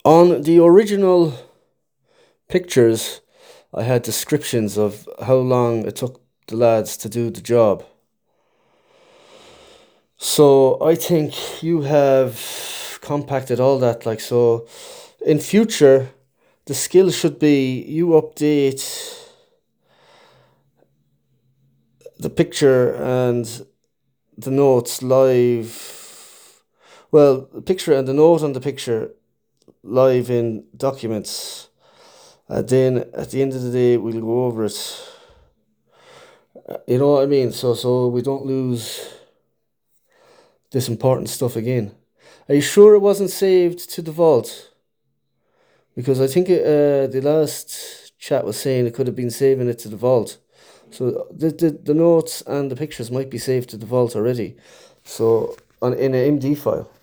On the original pictures, I had descriptions of how long it took the lads to do the job. So I think you have compacted all that, like, so in future the skill should be you update the picture and the notes live. Well, the picture and the note on the picture live in documents. Then at the end of the day, we'll go over it. You know what I mean? So we don't lose this important stuff again. Are you sure it wasn't saved to the vault? Because I think the last chat was saying it could have been saving it to the vault. So the notes and the pictures might be saved to the vault already. So in an MD file.